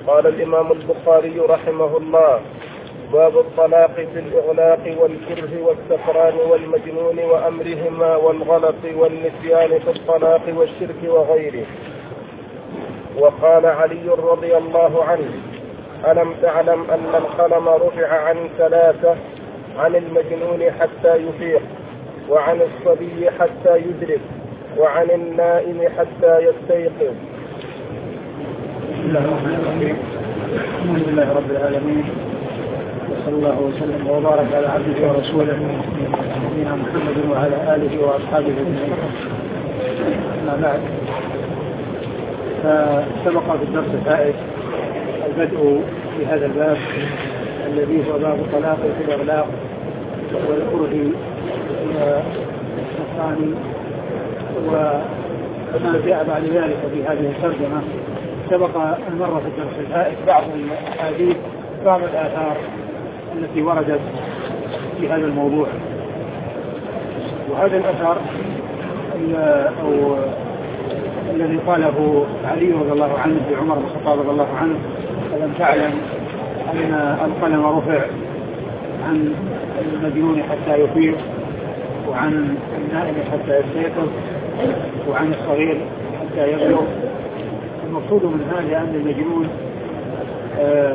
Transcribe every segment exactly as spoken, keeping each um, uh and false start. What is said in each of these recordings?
قال الإمام البخاري رحمه الله: باب الطلاق في الإغلاق والكره والسكران والمجنون وأمرهما والغلط والنسيان في الطلاق والشرك وغيره. وقال علي رضي الله عنه: ألم تعلم أن القلم رفع عن ثلاثة: عن المجنون حتى يفيق، وعن الصبي حتى يدرك، وعن النائم حتى يستيقظ. بسم الله الرحمن الرحيم. الحمد لله رب العالمين، وصلى الله وسلم وبارك على عبده ورسوله نبينا محمد وعلى آله وأصحابه أجمعين. أما بعد، فسبق في الدرس الفائت البدء في هذا الباب الذي هو باب الطلاق في الإغلاق والكره والسكران، وما جاء بعد ذلك في هذه الترجمة. سبق أن مر في الدرس الفائت بعض الأحاديث بعض الآثار التي وردت في هذا الموضوع، وهذا الأثر أو الذي قاله علي رضي الله عنه في عمر بن الخطاب رضي الله عنه: ألم تعلم أن القلم رفع عن المجنون حتى يفيق، وعن النائم حتى يستيقظ، وعن الصغير حتى يبلغ. المقصود من هذا أن المجنون آه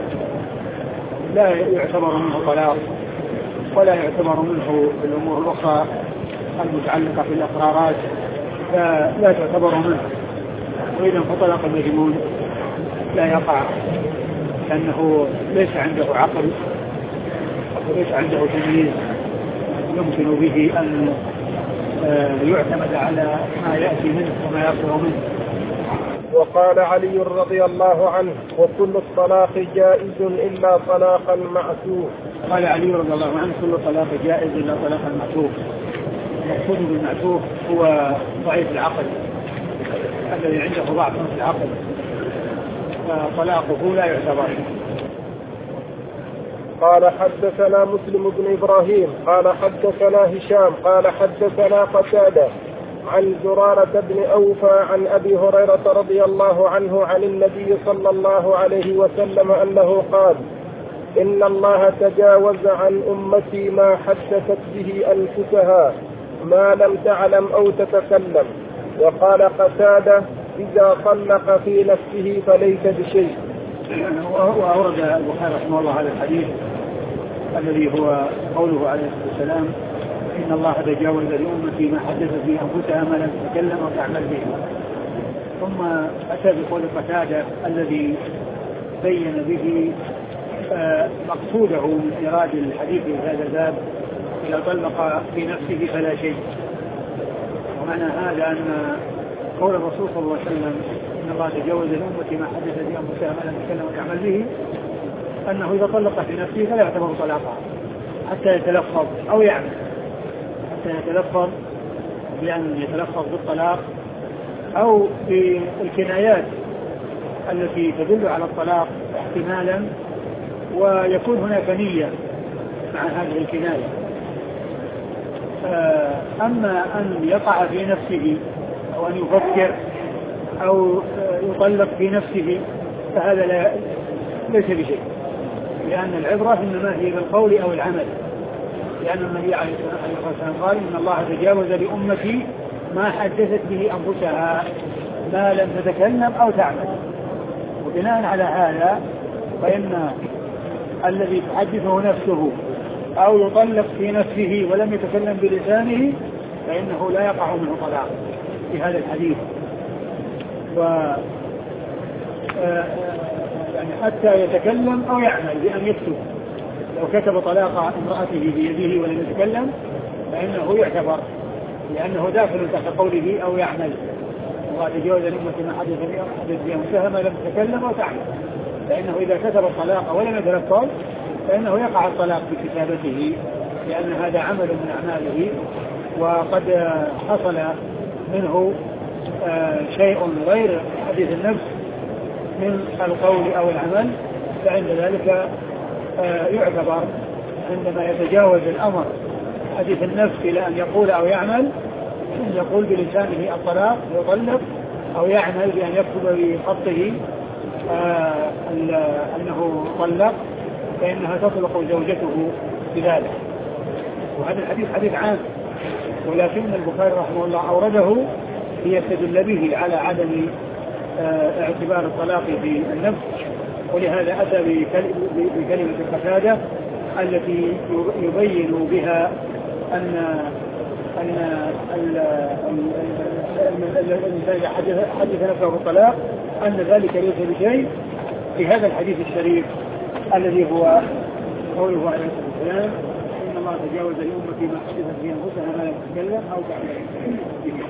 لا يعتبر منه طلاق، ولا يعتبر منه الأمور الأخرى المتعلقة في الأقرارات، لا, لا تعتبر منه. وإذا فطلق المجنون لا يقع، لأنه ليس عنده عقل وليس عنده تمييز يمكن به أن يعتمد على ما يأتي منه وما يصدر منه. وقال علي رضي الله عنه: وكل الطلاق جائز إلا طلاقا معسوف. قال علي رضي الله عنه: كل طلاق جائز إلا طلاقا معسوف. المقصود بالمعسوف هو ضعيف العقل الذي عنده ضعف في العقل، فطلاقه لا يعتبر. قال حدثنا مسلم بن إبراهيم قال حدثنا هشام قال حدثنا قتادة عن زرارة بن أوفى عن أبي هريرة رضي الله عنه عن النبي صلى الله عليه وسلم أنه قال: إن الله تجاوز عن أمتي ما حدثت به أنفسها ما لم تعلم أو تتكلم. وقال قتادة: إذا طلق في نفسه فليس بشيء. وأورد البخاري رحمه الله هذا الحديث الذي هو قوله عليه الصلاة والسلام: إن الله تجاوز لأمتي ما حدثت به أنفسها ما لم تتكلم أو تعمل به. ثم أتى بقول قتادة الذي بين به مقصوده من إيراد الحديث في هذا الباب: إذا طلق في نفسه فلا شيء. ومعنى هذا أن قول الرسول صلى الله عليه وسلم: إن الله تجاوز لأمتي ما حدثت به أنفسها ما لم تتكلم أو تعمل به، أنه إذا طلق في نفسه فلا يعتبر طلاقا حتى يتلفظ أو يعمل، حتى يتلفظ بأن يتلفظ بالطلاق أو بالكنايات التي تدل على الطلاق احتمالا، ويكون هناك نية مع هذه الكناية. أما أن يقع في نفسه أو أن يفكر أو يطلق في نفسه فهذا لا ليس بشيء، لأن العبرة إنما هي بالقول أو العمل، لأن النبي عليه الصلاة والسلام قال: إن الله تجاوز لأمتي ما حدثت به أنفسها ما لم تتكلم أو تعمل. وبناء على هذا فإن الذي تحدثه نفسه أو يطلق في نفسه ولم يتكلم بلسانه فإنه لا يقع منه طلاق في هذا الحديث. و يعني حتى يتكلم أو يعمل بأن يكتب. لو كتب طلاق امرأته بيده ولم يتكلم فإنه يعتبر، لأنه داخل تحت قوله أو يعمل. وتجاوز لأمتي ما حدث به أنفسها ما لم تتكلم أو تعمل، فإنه إذا كتب الطلاق ولم يتلفظ فإنه يقع الطلاق بكتابته، لأن هذا عمل من أعماله، وقد حصل منه شيء غير حديث النفس من القول أو العمل، فعند ذلك يعتبر عندما يتجاوز الأمر حديث النفس إلى أن يقول أو يعمل، أن يقول بلسانه الطلاق يطلق، أو يعمل بأن يكتب بخطه آه أنه طلق فإنها تطلق زوجته بذلك. وهذا الحديث حديث عام، ولكن البخاري رحمه الله أورده ليستدل به على عدم آه اعتبار الطلاق في النفس، ولهذا أتى بكلمة القتادة التي يبين بها أن أن الإنسان حدث نفسه بالطلاق أن ذلك ليس بشيء في هذا الحديث الشريف الذي هو قوله عليه الصلاة والسلام إن الله تجاوز لأمتي ما حدثت فيه أنفسها ما لا تتكلم أو تعمل به.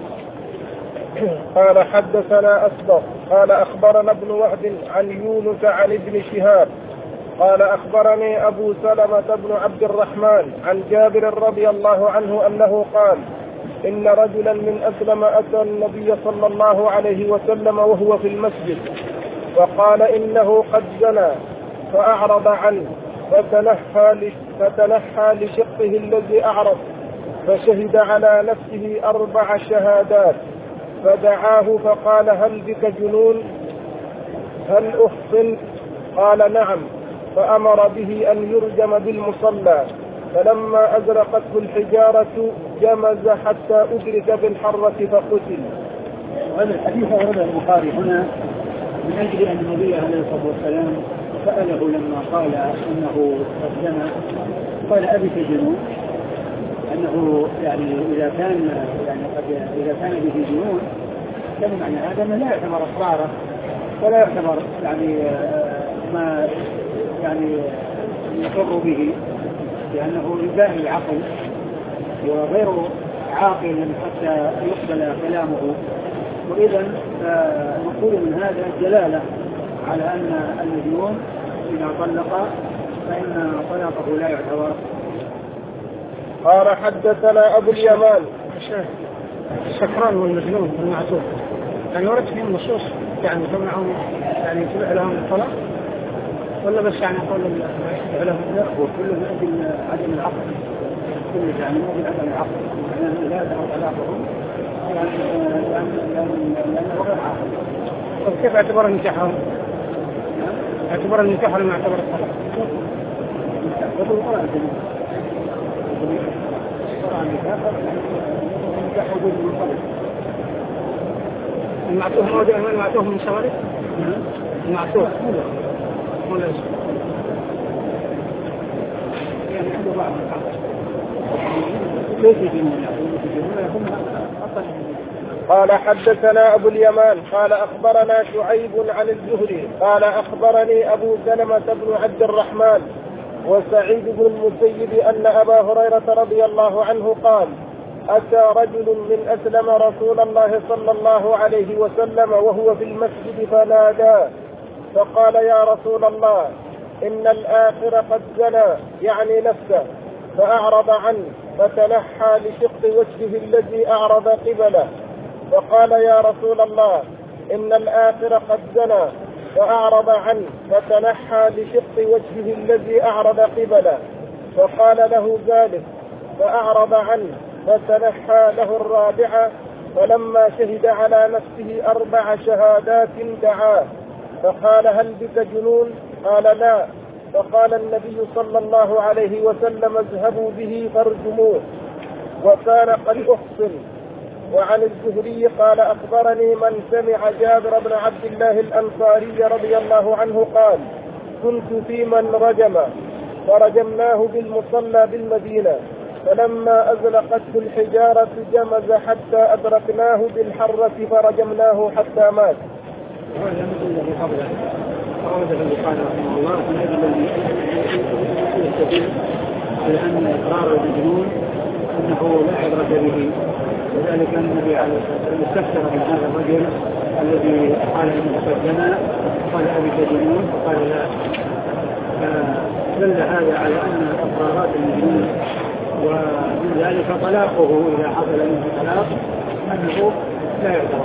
قال حدثنا أصبغ قال أخبرنا ابن وهب عن يونس عن ابن شهاب قال أخبرني أبو سلمة بن عبد الرحمن عن جابر رضي الله عنه أنه قال إن رجلا من أسلم أتى النبي صلى الله عليه وسلم وهو في المسجد فقال إنه قد زنى فأعرض عنه فتنحى, فتنحى لشقه الذي أعرض فشهد على نفسه أربع شهادات فدعاه فقال هل بك جنون هل أحسن؟ قال نعم، فأمر به أن يرجم بالمصلى فلما أزرقته الحجارة جمز حتى أدرك بالحرة فقتل. وهذا الحديث أورده البخاري هنا من أجل أن النبي عليه الصلاة والسلام سأله لما قال إنه قد زنى قال أبك جنون، أنه يعني إذا كان يعني قد إذا كان به جنون كان معنى هذا أنه لا يعتبر إصراره ولا يعتبر يعني ما يعني يقر به، لأنه يباهي العقل وغير عاقل حتى يقبل كلامه. وإذا نقول من هذا الدلالة على أن المجنون إذا طلق فإن طلاقه لا يعتبر. قال حدثنا أبو اليمان السكران والمجنون والمعتوه يعني ورد فيهم النصوص يعني تمنعهم يعني تبع لهم الطلاق ولا بس يعني قول تبع لهم لا هو كله من أجل عدم العقل، كله يعني من أجل عدم العقل يعني لا يعتبر طلاقهم يعني لأنه غير عاقل. طيب كيف اعتبر النكاحهم؟ اعتبر النكاح ولا ما اعتبر الطلاق؟ يقول القرآن المعتوه موضع من المعتوه من سوالف المعتوه ولا يعني عنده بعض قال حدثنا أبو اليمان قال أخبرنا شعيب عن الزهري قال أخبرني أبو سلمة بن عبد الرحمن وسعيد بن المسيب أن أبا هريرة رضي الله عنه قال أتى رجل من أسلم رسول الله صلى الله عليه وسلم وهو في المسجد فنادى فقال يا رسول الله إن الآخر قد زنى يعني نفسه فأعرض عنه فتنحى لشق وجهه الذي أعرض قبله فقال يا رسول الله إن الآخر قد زنى فأعرض عنه فتنحى لشق وجهه الذي أعرض قبله فقال له ذلك فأعرض عنه فتنحى له الرابعة فلما شهد على نفسه أربع شهادات دعاه فقال هل بك جنون؟ قال لا. فقال النبي صلى الله عليه وسلم اذهبوا به فارجموه وكان قد أحصن. وعن الزهري قال أخبرني من سمع جابر بن عبد الله الأنصاري رضي الله عنه قال كنت في من رجم فرجمناه بالمصلى بالمدينة فلما أزلقته الحجارة جمز حتى أدركناه بالحرة فرجمناه حتى مات. وهذا مثل الذي قبله أورده البخاري رحمه الله من أجل أن يستدل على أن إقرار المجنون أنه لا عبرة به، وذلك أن النبي عليه الصلاة والسلام استفسر من هذا الرجل الذي قال إنه قد زنى قال أبك جنون قال لا، فدل هذا على أن إقرارات المجنون ومن ذلك طلاقه إذا حصل منه طلاق أنه لا يعتبر.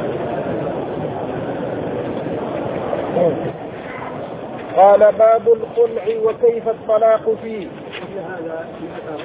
قال باب الخلع وكيف الطلاق فيه. هذا في أثر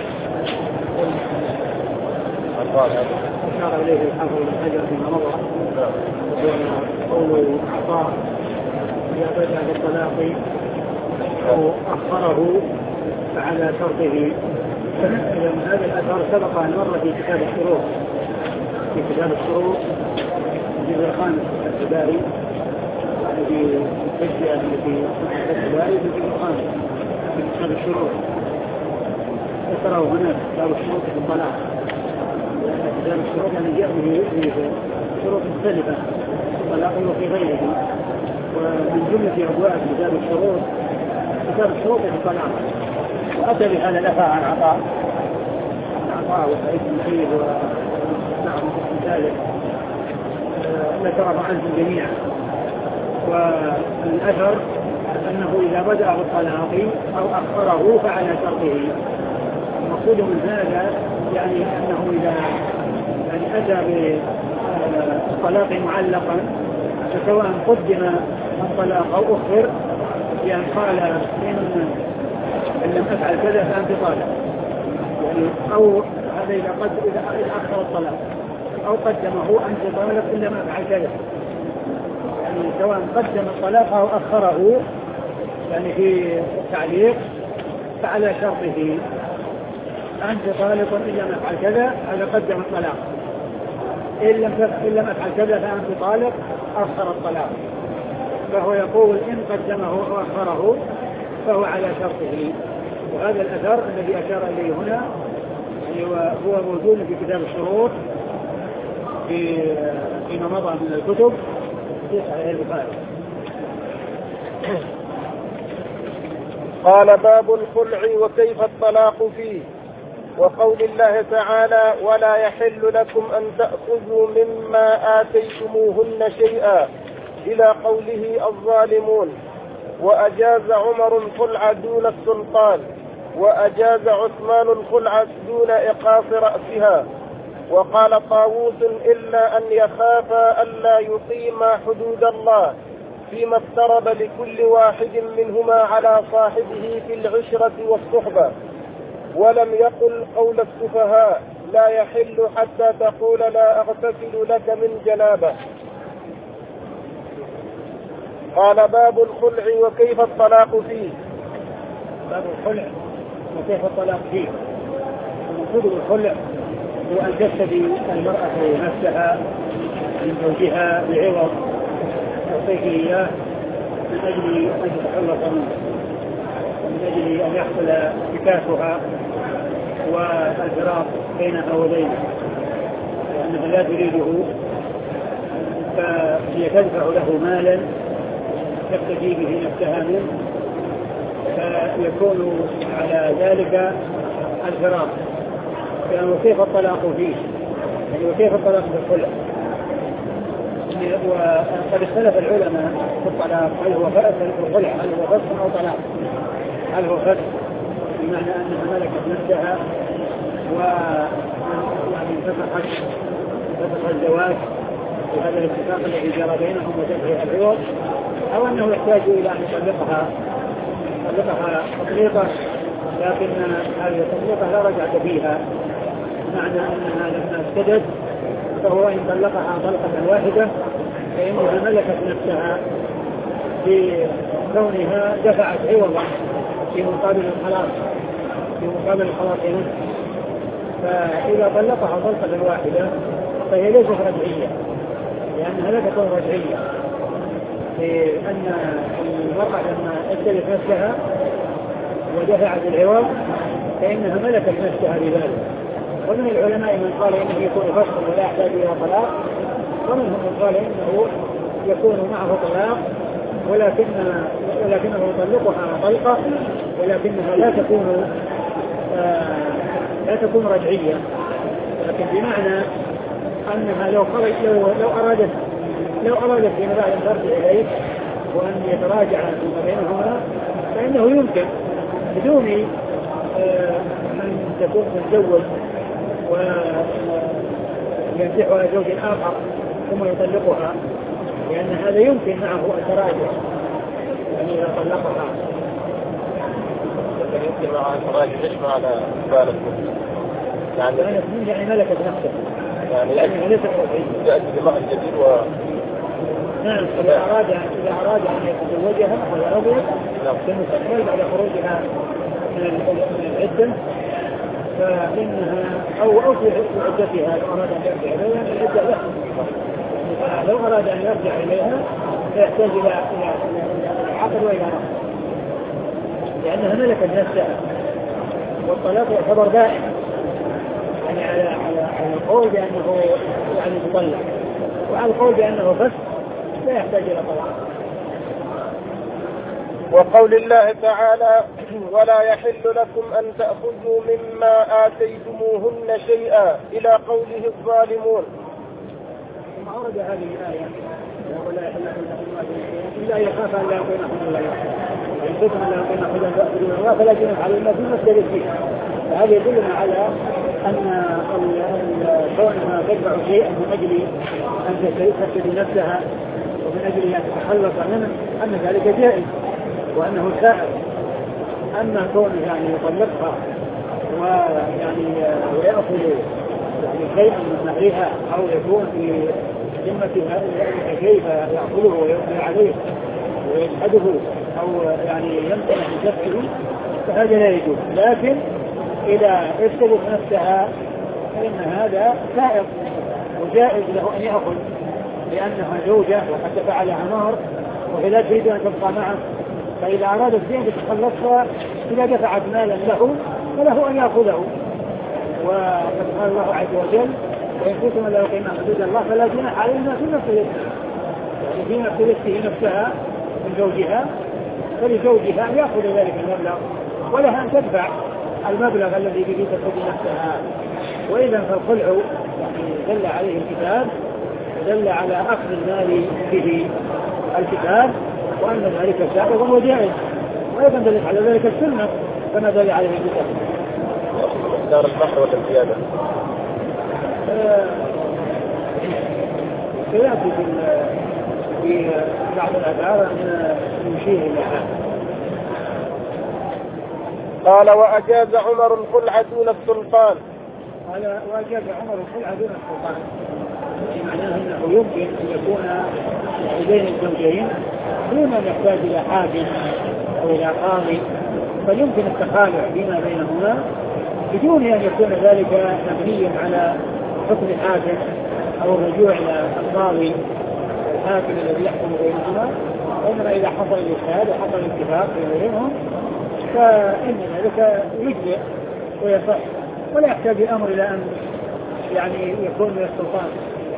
أشار إليه الحافظ بن حجر فيما مضى قول عطاء إذا بدأ بالطلاق أو أخره فعلى شرطه. هذا الأثر سبق أن مر في كتاب الشروط في كتاب الشروط الجزء الخامس الابتدائي الذي التجزئة التي الابتدائي في الجزء الخامس في كتاب الشروط ذكره هناك كتاب الشروط في الطلاق. كتاب الشروط يعني جاء به شروط مختلفة في الطلاق وفي غيره، ومن جملة أبواب كتاب الشروط كتاب الشروط في الطلاق. وأتى بهذا الأثر عن عطاء عطاء وسعيد بن مسيب ونعم بن ذلك ذكره عنهم جميعا. والأثر أنه إذا بدأ بالطلاق أو أخره فعلى شرطه. المقصود من هذا يعني أنه إذا يعني أتى بالطلاق معلقا فسواء قدم الطلاق أو أخر، يعني قال إن إن لم أفعل كذا فأنت طالق، يعني أو هذا إذا قد إذا أخر الطلاق أو قدمه أنت طالق إن لم أفعل كذا، يعني سواء قدم الطلاق أو أخره يعني في التعليق فعلى شرطه أنت طالق إن لم أفعل كذا، هذا قدم الطلاق، إن لم إن لم أفعل كذا فأنت طالق أخر الطلاق، فهو يقول إن قدمه أو أخره فهو على شرطه. وهذا الأثر الذي أشار إليه هنا يعني هو موجود في كتاب الشروط في فيما مضى من الكتب في صحيح البخاري. قال باب الخلع وكيف الطلاق فيه، وقول الله تعالى ولا يحل لكم أن تأخذوا مما آتيتموهن شيئا إلى قوله الظالمون. وأجاز عمر الخلع دون السلطان، وأجاز عثمان الخلع دون إيقاف رأسها. وقال طاووس إلا أن يخافا ألا يقيما حدود الله فيما افترض لكل واحد منهما على صاحبه في العشرة والصحبة. ولم يقل قول السفهاء لا يحل حتى تقول لا أغتسل لك من جنابه. قال باب الخلع وكيف الطلاق فيه. باب الخلع وكيف الطلاق فيه. المقصود بالخلع هو أن تستدي المرأة نفسها من زوجها بعوض يعطيه إياه من أجل أن تتخلص منه، ومن أجل أن يحصل انتكاسها والفراق بينها وبينه، لأنها لا تريده فهي تدفع له مالا تفتدي به نفسها منه، فيكون على ذلك الفراق. يعني وكيف الطلاق فيه، يعني وكيف الطلاق بالخلع. وقد اختلف العلماء في الطلاق هل هو الخلع هل هو فسخ أو طلاق. هل هو فسخ بمعنى أنها ملكت نفسها و يعني فسخت فسخ الزواج وهذا الاتفاق الذي جرى بينهم وتنتهي العوض، أو أنه يحتاج إلى أن يطلقها طلقها تطليقة لكن هذه التطليقة لا رجعة فيها، معنى أنها لما افتدت فهو إن طلقها طلقة واحدة فإنها ملكت نفسها بكونها دفعت عوضا في مقابل الخلاص في مقابل الخلاص نفسه. فإذا طلقها طلقة واحدة فهي ليست رجعية، لأنها لا تكون رجعية، لأن المرأة لما أسلت نفسها ودفعت العوض فإنها ملكت نفسها بذلك. ومن العلماء من قال إنه يكون فسخا ولا يحتاج إلى طلاق، ومنهم من قال إنه يكون معه طلاق ولكن ولكنه يطلقها طلقة ولكنها لا تكون آه لا تكون رجعية، لكن بمعنى أنها لو خرج لو, لو أرادت لو أرادت في بعد أن ترجع إليه وأن يتراجع فيما بينهما فإنه يمكن بدون آه أن تكون متزوج وينتحها زوج آخر ثم يطلقها، لأن هذا يمكن معه التراجع، يعني إذا طلقها يمكن معها التراجع ليش ما على بالك يعني يعني ملكت نفسها يعني ليس يأتي بمعنى الجديد و نعم. إذا أراد إذا أراد أن يتزوجها وهي رضيت في المستقبل بعد خروجها من العدة فإنها أو أو في عدتها لو أراد أن يرجع إليها العدة له. لو أراد أن يرجع إليها فيحتاج إلى إلى عقد وإلى نقد لأنها ملكت نفسها، والطلاق يعتبر دائم يعني على على على القول بأنه يعني مطلق، وعلى القول بأنه فسخ لا يحتاج إلى طلاق. وقول الله تعالى ولا يحل لكم أن تأخذوا مما آتيتموهن شيئا إلى قوله الظالمون. ثم أورد هذه الآية ولا يحل لكم إلا يخاف أن لا يكون حدود الله إن كنتم أن لا يكون حدود الله فلا جناح عليهما فيما افتدت به. فهذا يدلنا على أن كونها تدفع شيئا من أجل أن تستفيد نفسها ومن أجل أن تتخلص منه أن ذلك جائز وأنه سائر. أما كونه يعني يطلقها ويعني ويأخذ يعني شيئا من مهرها أو يكون في ذمتها كيف يأخذه ويؤثر عليه ويجحده أو يعني يمتنع من دفعه فهذا لا يجوز. لكن إذا افسدت نفسها فإن هذا سائر وجائز له أن يأخذ لأنها زوجة وقد دفع لها مهر وهي لا تريد أن تبقى معه، فإذا أرادت بأن تتخلصها إذا دفعت مالا له فله أن يأخذه. وقد قال الله عز وجل وإن كنتم لا يقيمون حدود الله فلا جناح عليهما فيما افتدت يعني فيما افتدت به نفسها من زوجها فلزوجها أن يأخذ ذلك المبلغ ولها أن تدفع المبلغ الذي به تفقد نفسها. وإذا فالخلع يعني دل عليه الكتاب دل على أخذ المال به الكتاب وأن ذلك سائغ وجائز، وأيضا دل على ذلك السنة كما دل عليه الكتاب. دار البحر ولا الزيادة سيأتي في بعض الأدعار أن يشير إلى هذا. قال وأجاز عمر الخلع دون السلطان. قال وأجاز عمر الخلع دون السلطان معناه أنه يمكن أن يكون بين الزوجين دون أن يحتاج إلى حاكم أو إلى قاضي، فيمكن التخالع فيما بينهما بدون أن يكون ذلك مبنيا على حكم حاكم أو الرجوع إلى القاضي الحاكم الذي يحكم بينهما. وإنما إذا حصل الاجتهاد وحصل الاتفاق بينهم فإن ذلك يجزئ ويصح ولا يحتاج الأمر إلى أن يعني يكون من السلطان.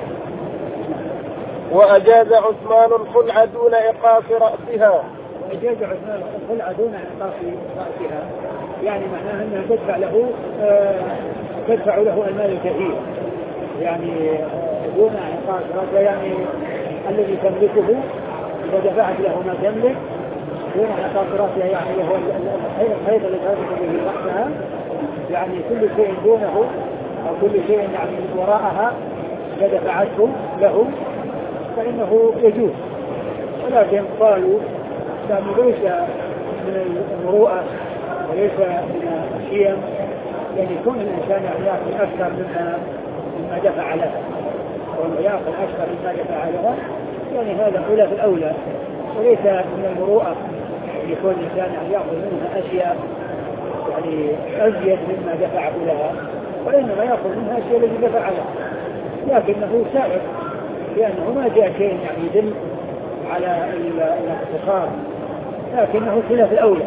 وأجاز عثمان الخلع دون إيقاف رأسها. وأجاز عثمان الخلع دون إيقاف رأسها يعني معناها أنها تدفع له آه تدفع له المال الكثير يعني آه دون إيقاف رأسها يعني الذي تملكه إذا دفعت له ما تملك دون إيقاف رأسها يعني هو الخيط الذي تملك به رأسها يعني كل شيء دونه أو كل شيء يعني وراءها إذا دفعته له فإنه يجوز. ولكن قالوا يعني ليس من المروءة وليس من الشيم يعني يكون الإنسان يأخذ أكثر مما مما دفع لها وأنه يأخذ أكثر مما دفع لها يعني هذا خلاف الأولى وليس من المروءة يكون الإنسان يأخذ منها أشياء يعني أزيد مما دفعه لها وإنما يأخذ منها أشياء التي دفع لها لكنه سائر لأنه ما جاء شيء يعني يدل على الاختصار لكنه خلاف الأولى.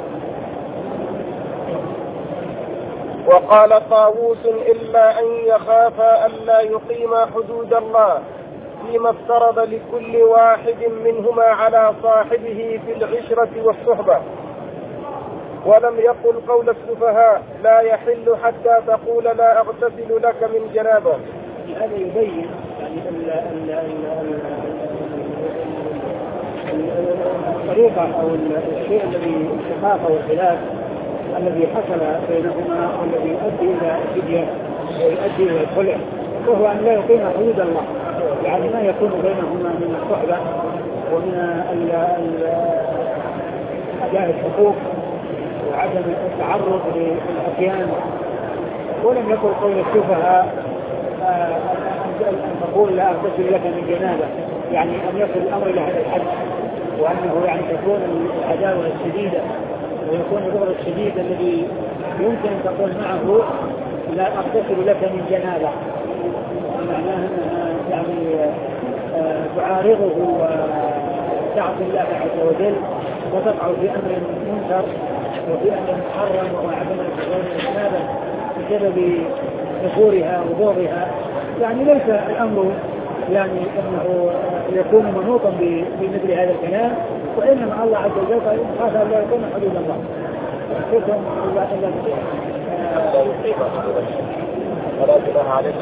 وقال طاووس إلا أن يخافا ألا يقيما حدود الله فيما افترض لكل واحد منهما على صاحبه في العشرة والصحبة ولم يقل قول السفهاء لا يحل حتى تقول لا أغتسل لك من جنابه. هذا يبين يعني الطريقة أو الشيء الذي الشقاق أو الخلاف الذي حصل بينهما والذي يؤدي إلى الفدية ويؤدي إلى الخلع وهو أن لا يقيم حدود الله يعني ما يكون بينهما من الصحبة ومن أداء الحقوق وعدم التعرض للأتيان. ولم يقل قول السفهاء أن تقول لا أغتسل لك من جنابة، يعني أن يصل الأمر إلى هذا الحد، وأنه يعني تكون العداوة الشديدة ويكون البغض الشديد الذي يمكن أن تقول معه لا أغتسل لك من جنابة، معناه أنها يعني تعارضه وتعصي الله عز وجل وتقع في أمر منكر وفي أمر محرم وهو عدم الاغتسال من الجنابة بسبب نفورها وبغضها. يعني ليس الأمر يعني أنه يكون منوطا بمثل هذا الكلام، وإنما الله عز وجل قال خاف أن لا يكون حدود الله. شكرا الله إلا ولا جناح عليكم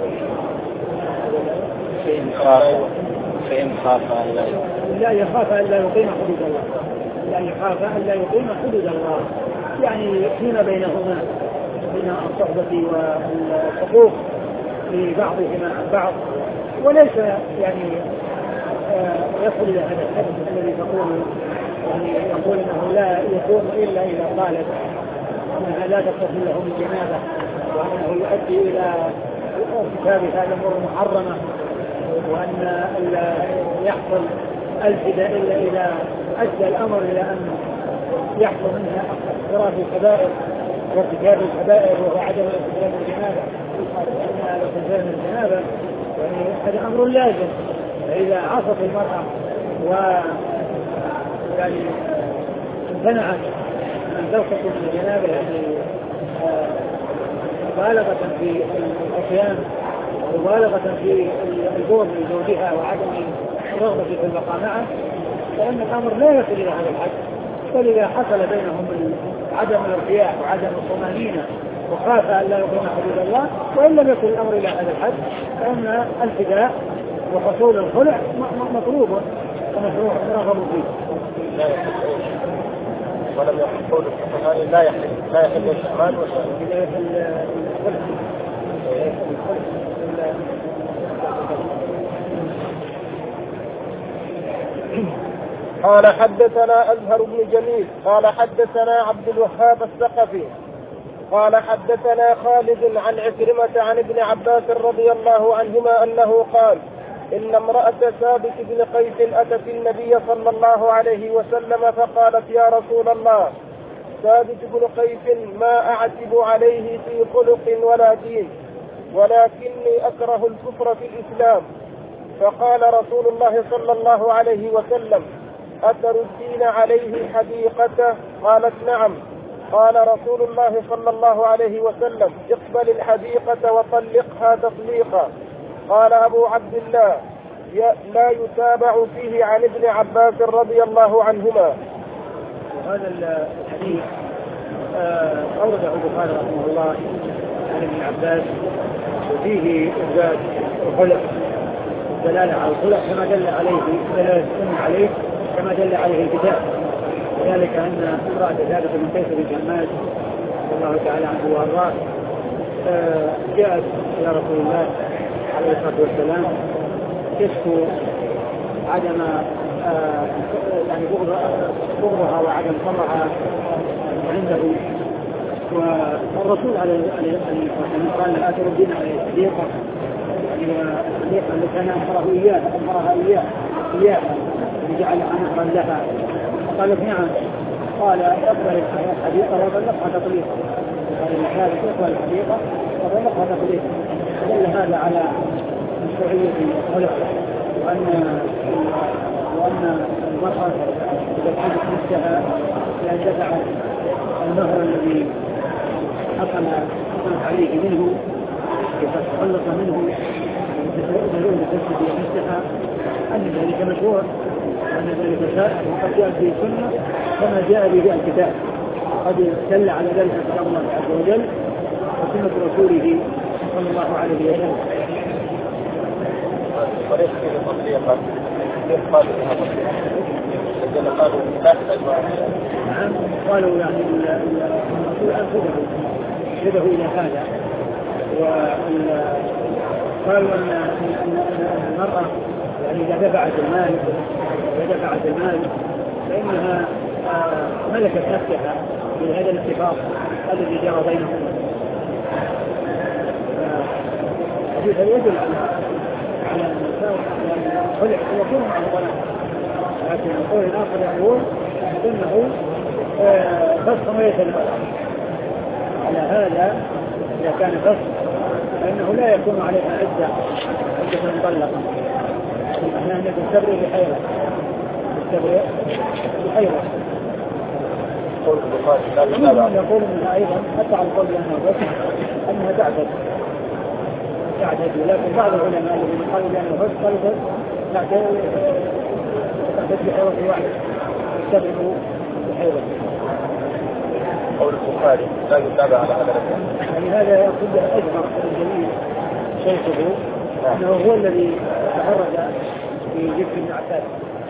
فإن خاف لا يخاف أن لا يقيم حدود الله، لا يخاف أن لا يقيم حدود الله، يعني فيما بينهما بين الصحبة والحقوق لبعضهما عن بعض، وليس يعني يصل إلى هذا الحد الذي تقول يعني يقول أنه لا يكون إلا إذا قالت أنها لا تغتسل له من جنابة، وأنه يؤدي إلى ارتكاب هذا الأمر محرمة، وأن لا يحصل الفداء إلا إذا أدى الأمر إلى أن يحصل منها اقتراف الكبائر وارتكاب الكبائر وهو عدم الاغتسال من الجنابة. أن الاغتسال من الجنابة يعني هذا أمر لازم، فإذا عصت المرأة و يعني امتنعت أن تغتسل من الجنابة يعني مبالغة في العصيان ومبالغة في البغض لزوجها وعدم الرغبة في البقاء معه، فإن الأمر لا يصل إلى هذا الحد. فلذا حصل بينهم عدم الارتياح وعدم الطمأنينة وخاف أن لا يقيم حدود الله، وإن لم يكن الأمر إلى هذا الحد فإن الفداء وحصول الخلع مطلوب ومشروع رغب فيه. ولم يقل قول الفقهاء لا يحل لا يحل الاستعمال لا يحل قال حدثنا أزهر بن جميل قال حدثنا عبد الوهاب الثقفي قال حدثنا خالد عن عكرمة عن ابن عباس رضي الله عنهما أنه قال إن امرأة ثابت بن قيس أتت النبي صلى الله عليه وسلم فقالت يا رسول الله ثابت بن قيس ما أعتب عليه في خلق ولا دين ولكني أكره الكفر في الإسلام. فقال رسول الله صلى الله عليه وسلم أتردين عليه حديقته؟ قالت نعم. قال رسول الله صلى الله عليه وسلم اقبل الحديقة وطلقها تطليقا. قال أبو عبد الله لا يتابع فيه عن ابن عباس رضي الله عنهما. وهذا الحديث أورده البخاري رحمه الله عن ابن عباس وفيه إثبات الخلق دلالة على الخلق كما دل عليه دلالة عليه كما دل عليه الكتاب، وذلك أن امرأة ثابت بن قيس بن جماد والله تعالى عنه وارضاه جاءت إلى رسول الله عليه الصلاة والسلام تشكو عدم يعني بغضها وعدم طمعها عنده، والرسول عليه الصلاة والسلام قال لا تردين عليه الحديقة، الحديقة التي كان أمره إياه أمرها إياه إياه جعل أمرا لها. قالت نعم. قال اقبل الحديقة وطلقها تطليقا. قال هذا اقبل الحديقة وطلقها تطليقا. دل هذا على مشروعية الخلق، وأن وأن المرأة إذا كانت نفسها لأن دفعت النهر الذي حصل عليه منه فتخلص منه وتتلون تسجد نفسها أن ذلك مشروع وأن ذلك سائر، وقد جاء في السنة كما جاء به الكتاب، قد دل على ذلك كتاب الله عز وجل وسنة رسوله صلى الله عليه وسلم. وليس فيه تطبيقا قالوا بها تطبيقا قالوا لا تجمع. نعم قالوا يعني الرسول أنفذه شبه إلى هذا، وقالوا أن المرأة يعني إذا دفعت المال إذا دفعت المال فإنها ملكت نفسها بهذا الاتفاق الذي جرى بينهم. الحديث يدل على على الخلع يكون عن ظلام، لكن القول الآخر يقول إنه فسخ ما يتلقى. على هذا إذا كان فسخ فإنه لا يكون عليه عدة عدة مطلقة، إحنا أن تستبرئ بحيرة تستبرئ بحيرة. يقول منها أيضا حتى على القول بأنها فسخ أنها تعتد تعتد، لكن بعض العلماء الذين قالوا بأنها فسخ قالوا تعتد بحيرة واحدة تستبرئ بحيرة. قول البخاري لا يتابع على هذا الأمر. يعني هذا يقول أجمع الجميل شيخه أنه هو الذي تفرد في ذكر ابن عباس.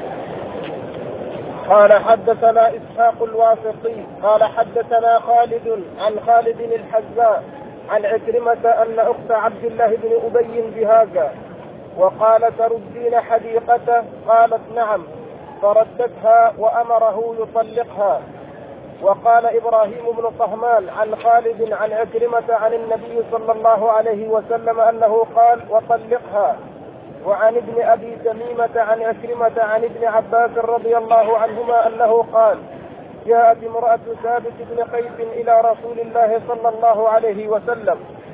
قال حدثنا إسحاق الواسطي قال حدثنا خالد عن خالد الحذاء عن عكرمة أن أخت عبد الله بن أبي بهذا وقال تردين حديقته؟ قالت نعم، فردتها وأمره يطلقها. وقال إبراهيم بن طهمان عن خالد عن عكرمة عن النبي صلى الله عليه وسلم أنه قال وطلقها. وعن ابن أبي تميمة عن عكرمة عن ابن عباس رضي الله عنهما أنه قال جاءت امرأة ثابت بن قيس إلى رسول الله صلى الله عليه وسلم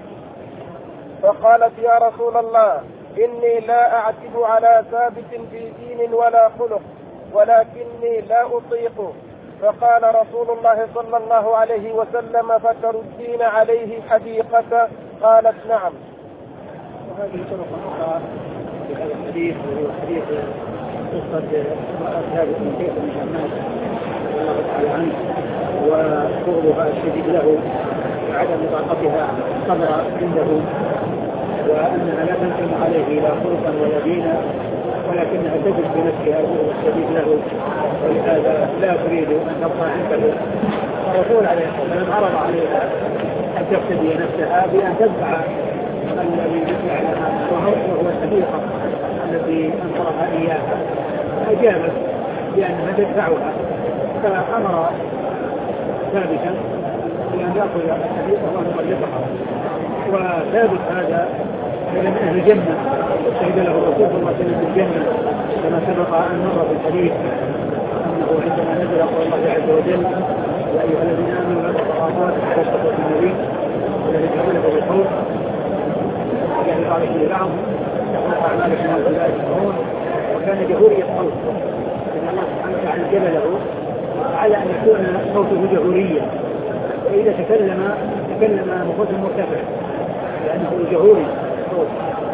فقالت يا رسول الله إني لا أعتب على ثابت في دين ولا خلق ولكني لا أطيقه، فقال رسول الله صلى الله عليه وسلم فتردين عليه حديقته؟ قالت نعم. وهذه طرق أخرى في هذا الحديث وهو حديث قصة ثابت بن قيس بن شماس رضي الله تعالى عنه وبغضها الشديد له وعدم طاقتها صبر عنده وأنها لا تنقم عليه لا خلقا ولا دينا ولكنها تجد بنفسها البغض الشديد له ولهذا لا تريد أن تبقى عنده. الرسول عليه الصلاة والسلام عرض عليها أن تفتدي نفسها بأن تدفع الذي يدفع لها وهو الحديقة التي أنكرها إياها، أجابت بأنها تدفعها فأمر ثابتا بأن يأخذ الحديقة وأن يطلقها. وثابت هذا من أهل الجنة شهد له الرسول صلى الله عليه وسلم بالجنة كما سبق أن مر في الحديث أنه عندما نزل قول الله عز وجل يا أيها الذين آمنوا لا تتخافون على صفوة النبي الذي تعمله بالقول يعني بعض كل بعض يخلق أعمالكم ولا يشعرون وكان جهوري الصوت إن الله سبحانه وتعالى جبله على أن يكون صوته جهوريا وإذا تكلم تكلم بصوت مرتفع لأنه جهوري الصوت.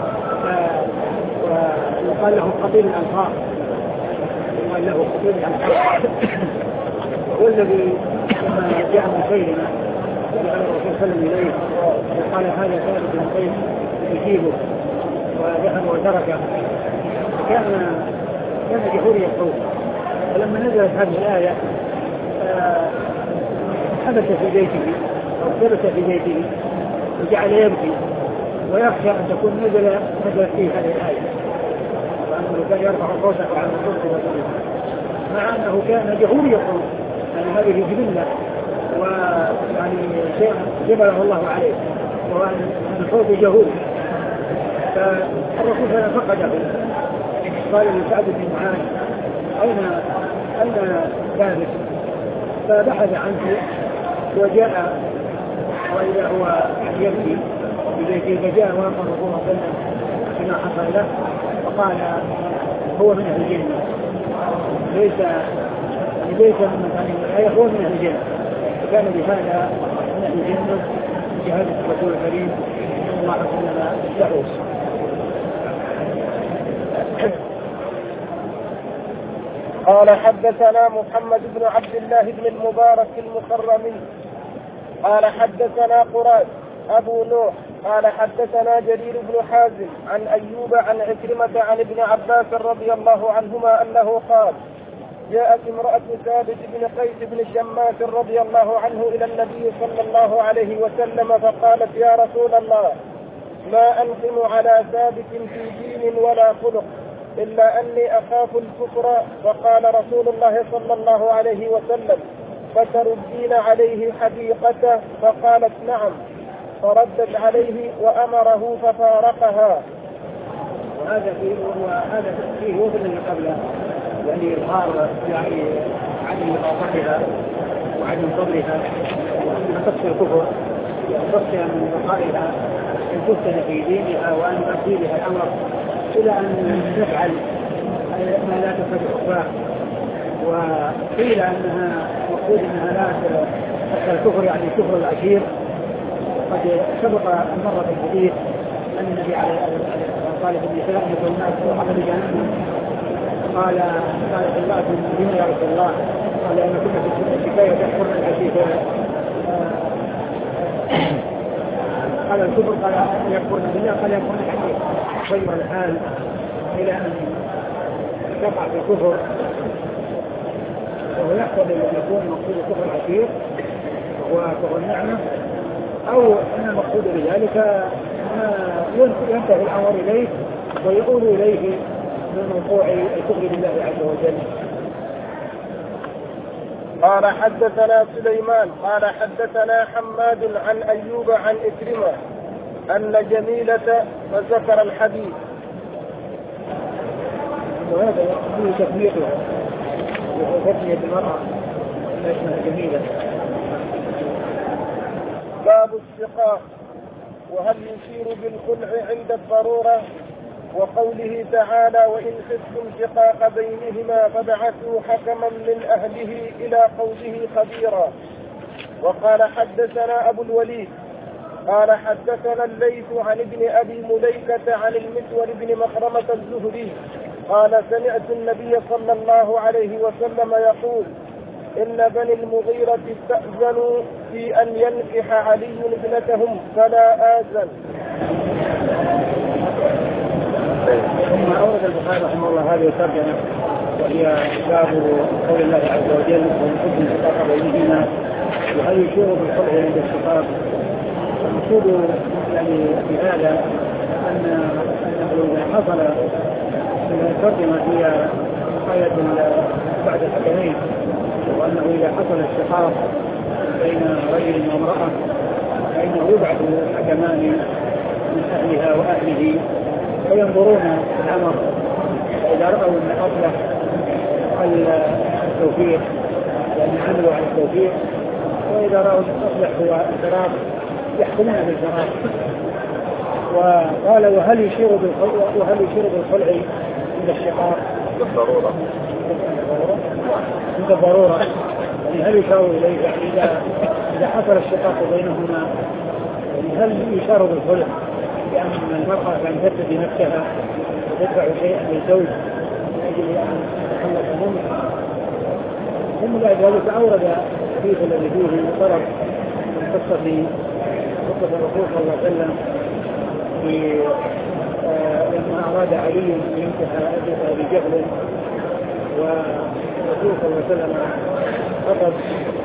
ويقال له خطيب الأنصار وقال له خطيب الأنصار هو الذي لما جاء من خيرنا وقال الرسول صلى الله عليه وسلم إليه وقال هذا ثابت بن قيس يجيبه ودخل وتركه كان كان جهوري الصوت. فلما نزلت هذه الآية حبس في بيته أو ثبت في بيته وجعل يبكي ويخشى أن تكون نزل نزلت فيه هذه الآية وأنه كان يرفع صوته على الصوت والصوت مع أنه كان جهوري الصوت يعني هذه جبلة ويعني شيء جبله الله عليه وأن الصوت جهوري. فالرسول صلى الله عليه وسلم فقده قال لسعد بن معاذ أين أين ثابت؟ فبحث عنه وجاء وإذا هو يبكي ببيته فجاء وقال الرسول صلى الله عليه وسلم بما حصل له فقال هو من أهل الجنة ليس ليس من مكان هو من أهل الجنة وكان بهذا من أهل الجنة بشهادة الرسول الكريم صلى الله عليه وسلم له. قال حدثنا محمد بن عبد الله بن المبارك المخرمي قال حدثنا قراد أبو نوح قال حدثنا جرير بن حازم عن أيوب عن عكرمة عن ابن عباس رضي الله عنهما أنه قال جاءت امرأة ثابت بن قيس بن شماس رضي الله عنه إلى النبي صلى الله عليه وسلم فقالت يا رسول الله ما أنقم على ثابت في دين ولا خلق إلا أني أخاف الكفر. فقال رسول الله صلى الله عليه وسلم فتردين عليه حديقته؟ فقالت نعم. فردت عليه وأمره ففارقها. وهذا فيه وهذا فيه وزن اللي قبله، يعني إظهار يعني عدم إضافتها وعدم فضلها وأن تقصي الكفر وتقصي من بقائها أن تفتن في دينها وأن تؤدي بها الأمر إلى أن تفعل ما لا تفعل أخرى. وقيل أنها مقصود أنها لا تفعل الكفر يعني الكفر العشير. قد سبق المرة في الحديث أن النبي عليه الصلاة والسلام قال إن ثلاثة الناس وحمل جهنم قال قالت الله من يا رسول الله قال أن كنا في الشكاية تحكم الحديث قال الكفر قال يكفرنا بالله قال يكفرنا الحديث خير الحال إلى أن تقع في الكفر وهو يحصل أن يكون مقصود الكفر العشير وهو كفر النعمة أو أن المقصود بذلك ينتهي الأمر إليه ويقول إليه من وقوع الكفر بالله عز وجل. قال حدثنا سليمان قال حدثنا حماد عن أيوب عن إكرمة أن جميلة فذكر الحديث. وهذا فيه تسميتها وتسمية المرأة اسمها جميلة. باب الشقاق وهل يشير بالخلع عند الضرورة وقوله تعالى وإن خفتم شقاق بينهما فابعثوا حكما من أهله إلى قوله خبيرا. وقال حدثنا أبو الوليد قال حدثنا الليث عن ابن أبي مليكة عن المسور بن مخرمة الزهري قال سمعت النبي صلى الله عليه وسلم يقول إن بني المغيرة استأذنوا في أن ينكح علي ابنتهم فلا آذن. ثم أورد البخاري رحمه الله هذه الترجمة وهي باب قول الله عز وجل وإن خفتم شقاق بينهما وهل يشير بالخلع عند الشقاق. المقصود يعني في هذا أن أنه إذا حصل الترجمة هي آية بعد الحكمين وأنه إذا حصل الشقاق بين رجل وامرأة فإنه يبعث حكمان من أهلها وأهله فينظرون في الأمر إذا رأوا أن أصلح التوفيق يعني عملوا على التوفيق وإذا رأوا أن أصلح هو الفراق يحكمون بالفراق. وقال وهل يشير بالخلع وهل يشير بالخلع عند الشقاق بالضرورة عند الضرورة يعني هل يشار إليه يعني إذا إذا حصل الشقاق بينهما يعني هل يشار بالخلع لأن المرأة كان تبتدي نفسها وتدفع شيئا للزوج من أجل أن تتخلص منه. ثم بعد ذلك أورد الحديث الذي فيه طرف من قصة قصة الرسول صلى الله عليه وسلم لما أراد علي أن ينكح أبي جهل والرسول صلى الله عليه وسلم خطب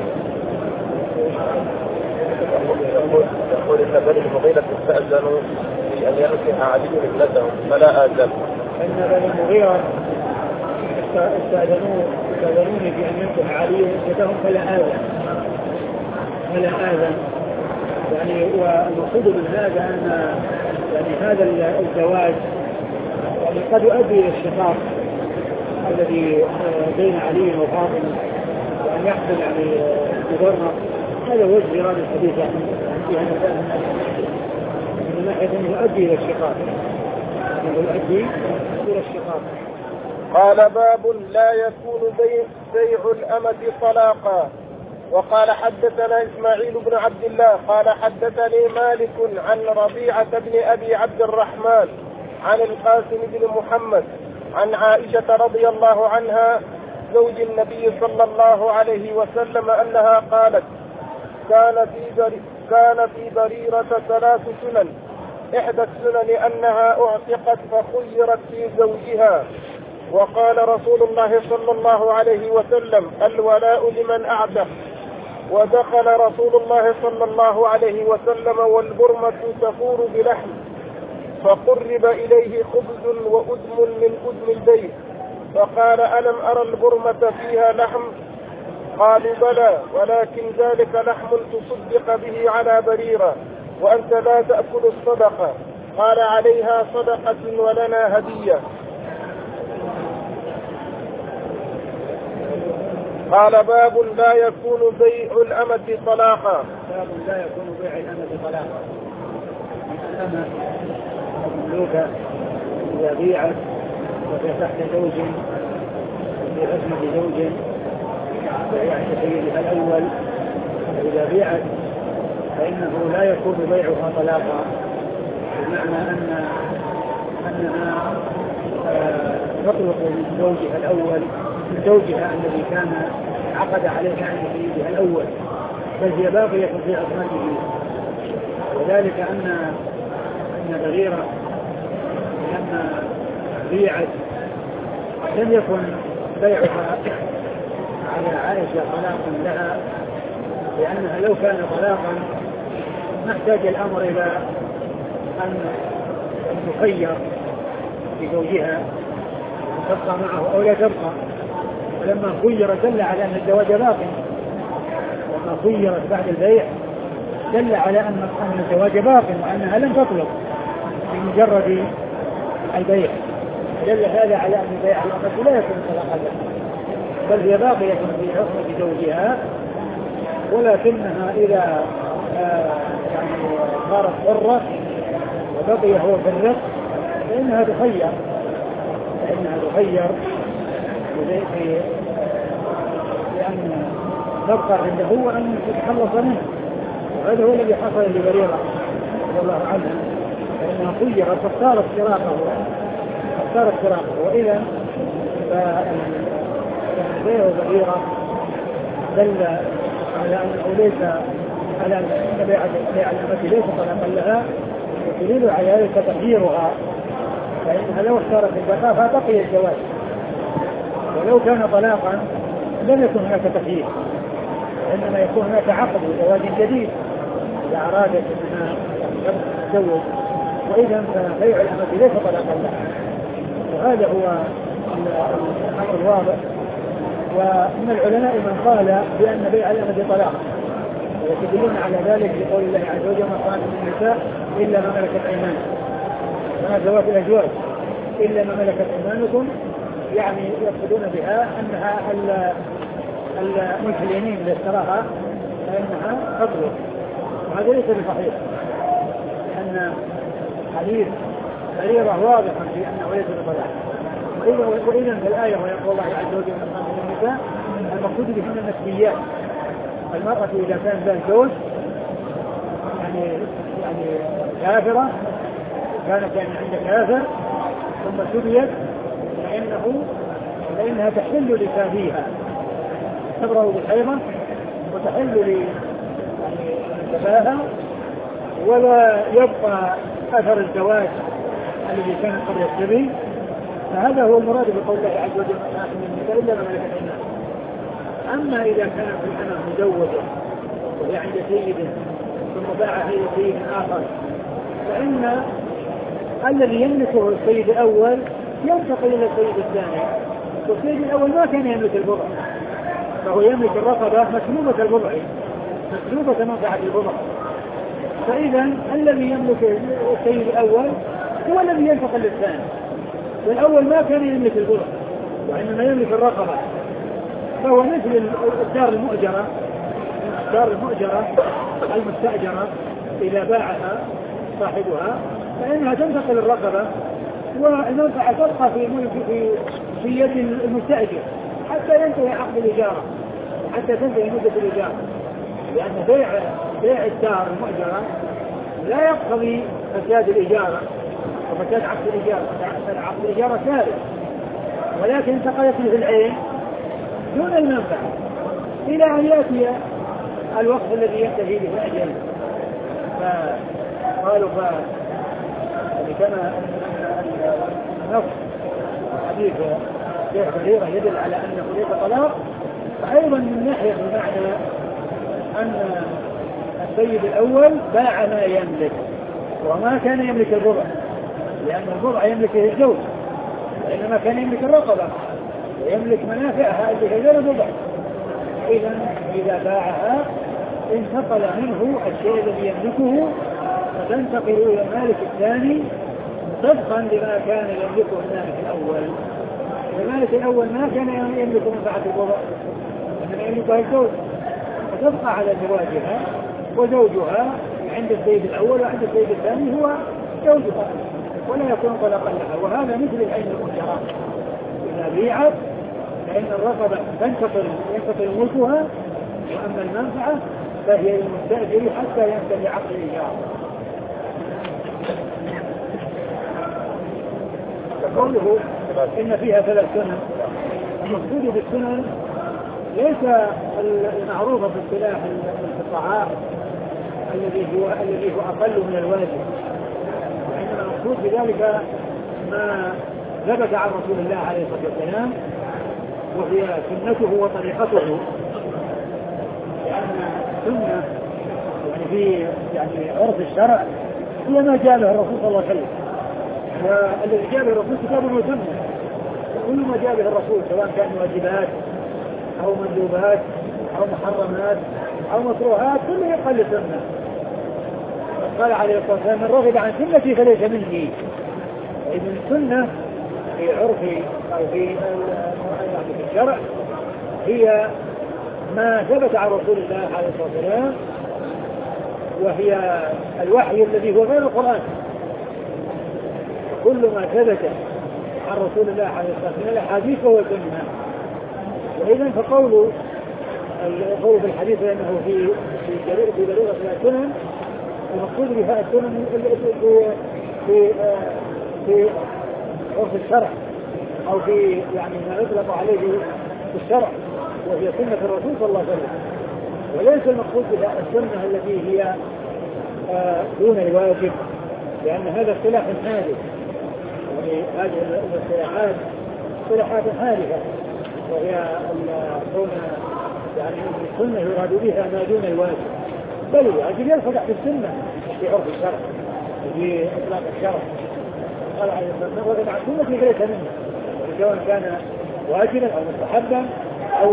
يقول إن بني المغيرة استأذنوا في أن ينكح علي ابنتهم فلا آذن. إن بني المغيرة استأذنوا استأذنوني في أن ينكح علي ابنتهم فلا آذن فلا آذن يعني. والمقصود من هذا أن يعني هذا الزواج يعني قد يؤدي إلى الشقاق الذي بين علي وفاطمة وأن يحصل يعني مضرة. هذا وجه إرادة الحديث يعني في هذا من ناحية أنه يؤدي إلى الشقاق أنه يؤدي إلى الشقاق. قال باب لا يكون بيع الأمة طلاقا. وقال حدثنا إسماعيل بن عبد الله قال حدثني مالك عن ربيعة بن أبي عبد الرحمن عن القاسم بن محمد عن عائشة رضي الله عنها زوج النبي صلى الله عليه وسلم أنها قالت كان في كان في بريرة ثلاث سنن إحدى السنن أنها أعتقت فخيرت في زوجها. وقال رسول الله صلى الله عليه وسلم الولاء لمن أعتق. ودخل رسول الله صلى الله عليه وسلم والبرمة تفور بلحم فقرب إليه خبز وأدم من أدم البيت فقال ألم أرى البرمة فيها لحم؟ قالوا بلى ولكن ذلك لحم تصدق به على بريرة وأنت لا تأكل الصدقة؟ قال عليها صدقة ولنا هدية. قال باب لا يكون بيع الأمة طلاقا. باب لا يكون بيع الأمة طلاقا. الأمة مملوكة إذا بيعت وفي تحت زوج وفي عصمة زوج بيعت سيدها الأول، فإذا بيعت فإنه لا يكون بيعها طلاقا، بمعنى أن أنها تطلق من زوجها الأول من زوجها الذي كان عقد عليها عند سيدها الأول، بل هي باقية في عصمته. وذلك أن أن بريرة لما بيعت لم يكن بيعها على عائشة طلاقا لها، لأنها لو كان طلاقا ما احتاج الأمر إلى أن تخير بزوجها تبقى معه أو لا تبقى. ولما خيرت دل على أن الزواج باق، لما خيرت بعد البيع دل على أن الزواج باق وأنها لم تطلق بمجرد البيع، دل هذا على أن البيع الأمة لا يكون طلاقا، بل هي باقية في عصمة زوجها، ولكنها إذا آه يعني صارت حرة وبقي هو في الرق فإنها تخير فإنها تخير في لأن تبقى عنده وأن تتخلص منه. وهذا هو الذي حصل لبريرة رضي الله عنها، فإنها خيرت فاختارت فراقه فاختارت فراقه وإذا فبيع بريرة دل على أنه ليس على أن بيع الأمة ليس طلاقا لها، يدل على ذلك تغييرها، فإنها لو اختارت البقاء فبقي الزواج، ولو كان طلاقا لم يكن هناك تغيير، إنما يكون هناك عقد وزواج جديد إذا أرادت أنها تتزوج، وإذا فبيع الأمة ليس طلاقا لها. وهذا هو الأمر الواضح. ومن العلماء من قال بأن بيع الأمة طلاق، ويستدلون على ذلك بقول الله عز وجل: ما قال من النساء إلا ما ملكت أيمانكم، ما زواج الأزواج إلا ما ملكت أيمانكم، يعني يقصدون بها أنها الملك اليمين اللي اشتراها فإنها تطلق، وهذا ليس بصحيح، لأن حديث بريرة واضحا في أنه ليس بطلاق. وإذا في الآية ويقول الله عز وجل: ما قال من النساء، المقصود بهن النسبيات. المرأة إذا كان ذا زوج يعني يعني كافرة، كانت يعني عند كافر ثم سبيت، فإنه فإنها تحل لكافيها، تبرأ بالحيضة وتحل لكفاها، ولا يبقى أثر الزواج الذي كان قبل السبي. فهذا هو المراد بقول الله عز وجل: ما كان من النساء إلا ما ملكت أيمانكم. أما إذا كانت الأمة مزوجة وهي عند سيد ثم باعها إلى سيد آخر، فإن الذي يملكه السيد الأول ينتقل إلى السيد الثاني، والسيد الأول ما كان يملك البضع، فهو يملك الرقبة مسلوبة البضع، مسلوبة منفعة البضع. فإذا الذي يملك السيد الأول هو الذي ينتقل للثاني، والأول ما كان يملك البضع وإنما يملك الرقبة، فهو مثل الدار المؤجرة الدار المؤجرة المستأجرة إذا باعها صاحبها فإنها تنتقل الرقبة، والمنفعة تبقى في ملك في في يد المستأجر حتى ينتهي عقد الإجارة، حتى تنتهي مدة الإجارة، لأن بيع بيع الدار المؤجرة لا يقتضي فساد الإجارة وفساد عقد الإجارة، عقد الإجارة ثابت، ولكن انتقلت في العين دون المنفعة إلى أن يأتي الوقت الذي ينتهي به الأجل. فقالوا ف كما النص حديث شيخ بريرة يدل على أنه ليس طلاق، فأيضا من ناحية بمعنى أن السيد الأول باع ما يملك وما كان يملك البضع، لأن البضع يملكه الزوج، وإنما كان يملك الرقبة ويملك منافعها اللي هي غير البضع. إذا إذا باعها انتقل منه الشيء الذي يملكه وتنتقل إلى المالك الثاني طبقا لما كان يملكه المالك الأول. المالك الأول ما كان يملك منفعة الوضع، إنما يملكها الزوج، فتبقى على زواجها، وزوجها عند السيد الأول وعند السيد الثاني هو زوجها، ولا يكون طلاقا لها. وهذا مثل العين المشترى، إذا بيعت فإن الرقبة تنتقل ينتقل ملكها، وأما المنفعة فهي للمستأجر حتى ينتهي عقد الإيجار. قوله إن فيها ثلاث سنن، المقصود بالسنن ليس المعروف في اصطلاح الفقهاء الذي هو الذي هو أقل من الواجب، وإنما المقصود بذلك ما ثبت عن رسول الله عليه الصلاة والسلام، وهي سنته وطريقته. لأن السنة يعني في يعني عرف الشرع هي ما جاء به الرسول صلى الله عليه وسلم، والذي جاء به الرسول كتاب وسنة، كل ما جاء به الرسول سواء كان واجبات أو مندوبات أو محرمات أو مكروهات كله يقل سنة. قال عليه الصلاة والسلام من رغب عن سنتي فليس مني. إذن السنة في عرف أو في الشرع هي ما ثبت عن رسول الله عليه الصلاة والسلام، وهي الوحي الذي هو غير القرآن. كل ما ثبت عن رسول الله عليه الصلاة والسلام الأحاديث هو سنة. وإذن فقول القول في الحديث أنه في في في ضرورة السنن، المقصود بها السنن في في في عرف الشرع أو في يعني ما يطلق عليه في الشرع، وهي سنة الرسول صلى الله عليه وسلم، وليس المقصود بها السنة التي هي دون الواجب، لأن هذا اصطلاح حادث. يعني هذه الاصطلاحات اصطلاحات حادثة، وهي كون يعني السنة يراد بها ما دون الواجب، بل الواجب يرفع في السنة في عرف الشرع وفي إطلاق الشرع. قال عليه الصلاة والسلام مع السنة ليس منه، سواء كان واجبا أو مستحبا أو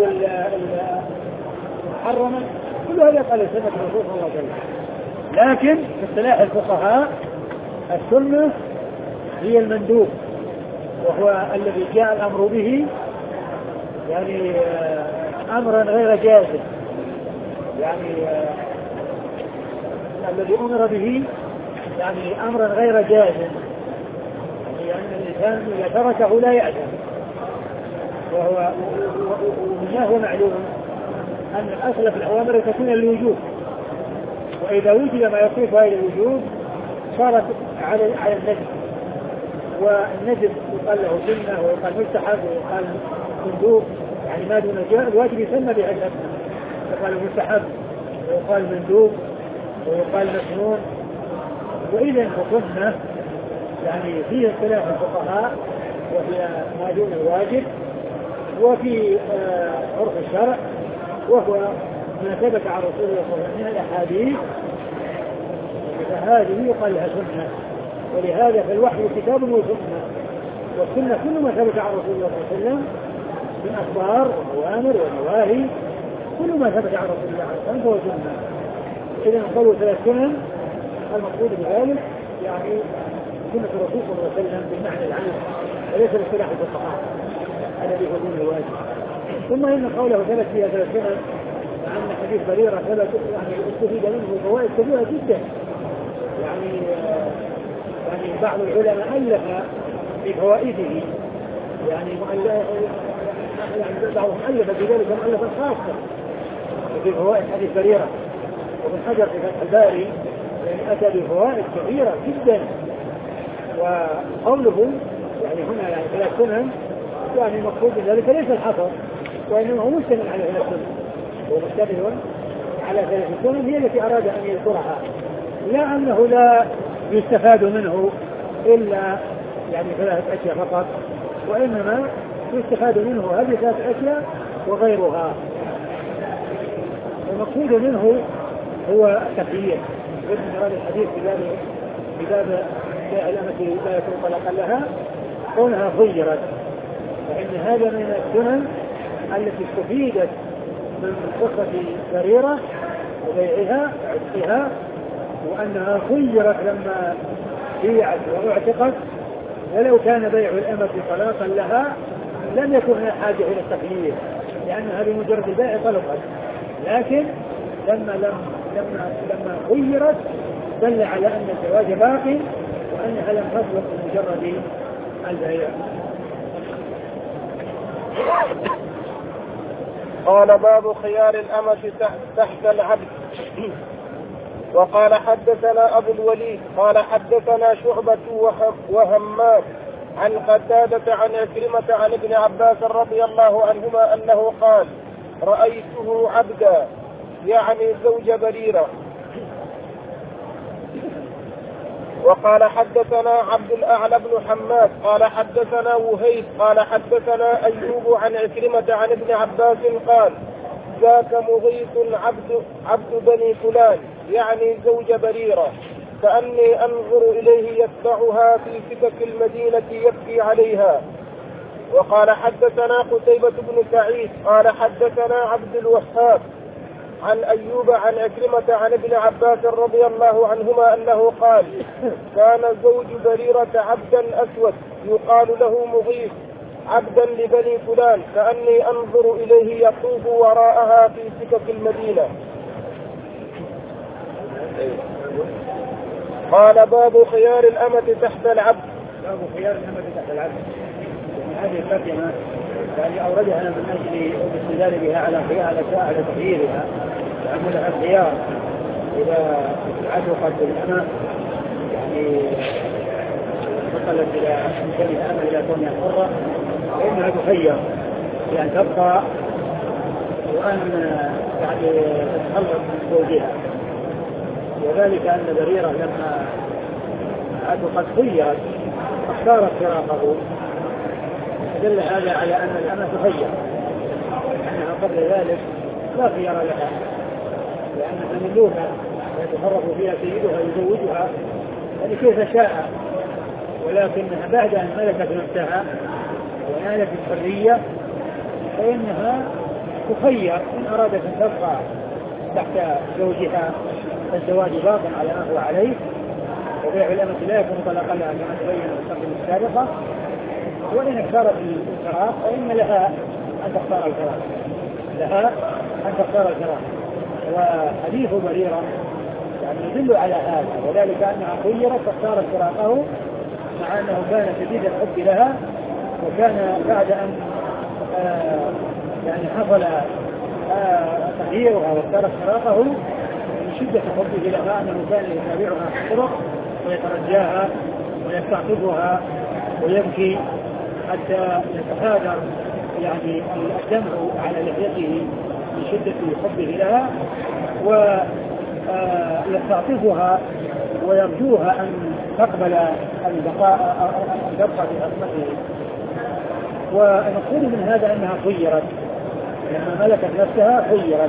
محرما، كل هذا قال سنة الرسول صلى الله عليه وسلم. لكن في اصطلاح الفقهاء السنة هي المندوب، وهو الذي جاء الأمر به يعني أمرا غير جازم، يعني الذي أمر به يعني أمرا غير جازم، يعني أن الإنسان إذا تركه لا يأثم. وهو وما هو معلوم أن الأصل في الأوامر تكون الوجوب، وإذا وجد ما يصرفها إلى الوجوب صارت على على الندب، والندب يقال له سنة ويقال مستحب ويقال مندوب، يعني ما دون الواجب يسمى بهذا، يقال مستحب ويقال مندوب ويقال مسنون. وإذا فسنة يعني في اصطلاح الفقهاء وهي ما دون الواجب، وفي عرف الشرع وهو ما ثبت عن رسول الله صلى الله عليه وسلم من الأحاديث، فهذه يقال لها سنة. ولهذا فالوحي كتاب وسنة، والسنة كل ما ثبت عن رسول الله صلى الله عليه وسلم من أخبار وأوامر ونواهي، كل ما ثبت عن رسول الله صلى الله عليه وسلم فهو سنة. إذا قالوا ثلاث سنن المقصود بذلك يعني سنة الرسول صلى الله عليه وسلم بالمعنى العام، وليس باصطلاح الفقهاء الذي هو دون الواجب. ثم إن قوله ثبت فيها ثلاث سنن، مع أن حديث بريرة ثبت يعني استفيد منه فوائد كبيرة جدا. يعني يعني بعض العلماء ألف بفوائده، يعني يعني بعضهم ألف بذلك مؤلفا خاصا في فوائد حديث بريرة. وابن حجر في فتح الباري يعني أتى بفوائد كبيرة جدا. وقوله يعني هنا يعني ثلاث سنن يعني المقصود بذلك ليس الحصر، وإنما هو مشتمل على ثلاث سنن، هو مشتمل على ثلاث سنن هي التي أراد أن يذكرها، لا أنه لا يستفاد منه إلا يعني ثلاثة أشياء فقط، وإنما يستفاد منه هذه ثلاثة أشياء وغيرها. المقصود منه هو التخيير، ضمن هذا الحديث في باب في باب الأمة لا يكون طلاقا لها كونها خيرت، فإن هذا من السنن التي استفيدت من قصة بريرة وبيعها وعتقها، وأنها خيرت لما بيعت واعتقت، ولو كان بيع الأمة طلاقا لها لم يكن لها حاجة إلى التخيير، لأنها بمجرد البيع طلقت. لكن لما لم لما لما خيرت دل على أن الزواج باقي وأنها لم تطلق بمجرد البيع. قال باب خيار الأمة تحت العبد. وقال حدثنا أبو الوليد قال حدثنا شعبة وهمام عن قتادة عن عكرمة عن ابن عباس رضي الله عنهما أنه قال رأيته عبدا يعني زوج بريرة. وقال حدثنا عبد الأعلى بن حماد قال حدثنا وهيب قال حدثنا أيوب عن عكرمة عن ابن عباس قال ذاك مغيث عبد, عبد بني فلان يعني زوج بريرة، كأني أنظر إليه يتبعها في سكك المدينة يبكي عليها. وقال حدثنا قتيبة بن سعيد قال حدثنا عبد الوهاب عن أيوب عن عكرمة عن ابن عباس رضي الله عنهما أنه قال كان زوج بريرة عبدا أسود يقال له مغيث عبدا لبني فلان، كأني أنظر إليه يطوف وراءها في سكك المدينة. قال باب خيار الأمة تحت العبد. باب خيار الأمة تحت العبد، هذه الترجمة يعني أوردها من أجل الاستدلال بها على خيار على تغييرها، لأن لها الخيار إذا عتقت الأمة يعني وصلت إلى كونها أمة إلى كونها حرة فإنها تخير بأن تبقى وأن يعني تتخلص من زوجها. وذلك أن بريرة لما عتقت خيرت اختارت فراقه، دل هذا على أن الأمة تخير، أنها قبل ذلك لا خيار لها، لأنها مملوكة يتصرف فيها سيدها يزوجها فلكيف شاء، ولكنها بعد أن ملكت نفسها ونالت الحرية فإنها تخير إن أرادت أن تبقى تحت زوجها الزواج باق على ما هو عليه، وبيع الأمة لا يكون طلاقا لها كما تبين في التقديم السابقة، وإن اختارت الفراق فإن لها أن تختار الفراق لها أن تختار الفراق. وحديث بريرة يعني يدل على هذا، وذلك أنها خيرت فاختارت فراقه مع أنه كان شديد الحب لها، وكان بعد أن آه يعني حصل آه تغييرها واختارت فراقه من شدة حبه لها أنه كان يتابعها في الطرق ويترجاها ويستعطفها ويبكي حتى يتهادر يعني الدمع على لحيته من شدة حبه لها، ويستعطفها ويرجوها أن تقبل البقاء أن تبقى في خدمته. ونقول من هذا أنها خيرت لما ملكت نفسها خيرت.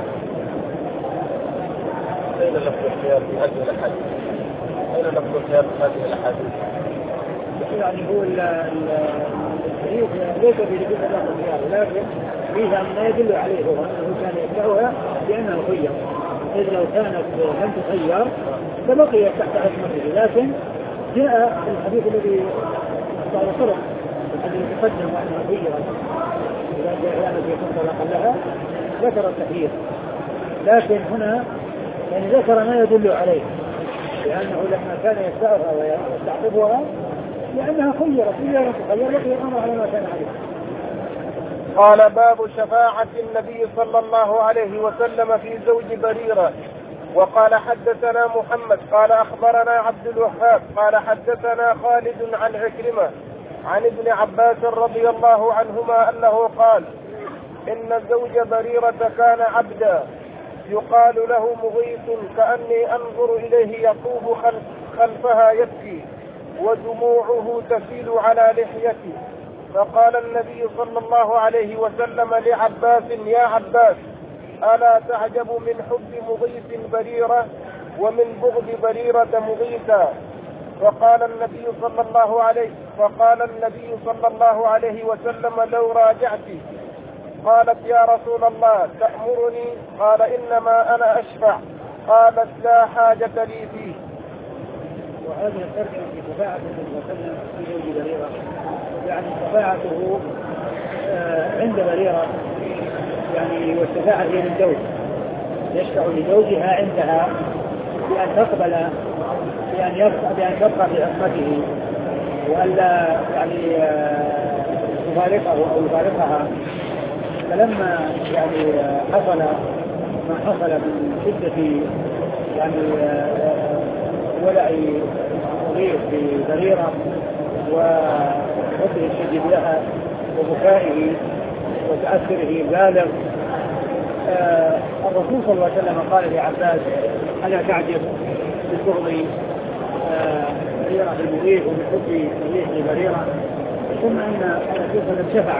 أين لفظ الخيار في هذه الأحاديث؟ أين لفظ الخيار في هذه الأحاديث؟ يعني هو الحديث ليس في لفظ الخيار، لكن فيها ما يدل عليه هو أنه كان يتبعها بأنه خير، إذ لو كانت لم تخير فبقي تحت عصمته. لكن جاء الحديث الذي صار طرق الذي يتقدم أنها خيرت إذا جاء إعلانة يكون طلاقا لها ذكر التخيير، لكن هنا يعني ذكر ما يدل عليه، لأنه لما كان يستعرها ويستعطفها لأنها خيرت إذا تخير بقي الأمر على ما كان عليه. قال باب شفاعة النبي صلى الله عليه وسلم في زوج بريرة. وقال حدثنا محمد قال أخبرنا عبد الوهاب قال حدثنا خالد عن عكرمة عن ابن عباس رضي الله عنهما أنه قال إن زوج بريرة كان عبدا يقال له مغيث، كأني أنظر إليه يطوف خلفها يبكي ودموعه تسيل على لحيته. فقال النبي صلى الله عليه وسلم لعباس يا عباس ألا تعجب من حب مغيث بريرة ومن بغض بريرة مغيثا؟ فقال النبي صلى الله عليه فقال النبي صلى الله عليه وسلم لو راجعتي. قالت يا رسول الله تأمرني؟ قال إنما أنا أشفع. قالت لا حاجة لي فيه. وهذه الترجمة في شفاعة النبي صلى الله عليه وسلم في زوج بريرة، يعني شفاعته عند بريرة، يعني والشفاعة هي للزوج، يشفع لزوجها عندها بأن تقبل بأن يبقى بأن تبقى في عصمته وألا يعني يفارقه أو يفارقها. فلما يعني حصل ما حصل من شدة يعني ولع صغير في بريرة وحبه الشديد لها وبكائه وتأثره البالغ، آه الرسول صلى الله عليه وسلم قال لعباس: ألا تعجب ببغض بريرة المريح ومن حب المريح لبريرة؟ ثم أن الرسول صلى الله عليه وسلم شفع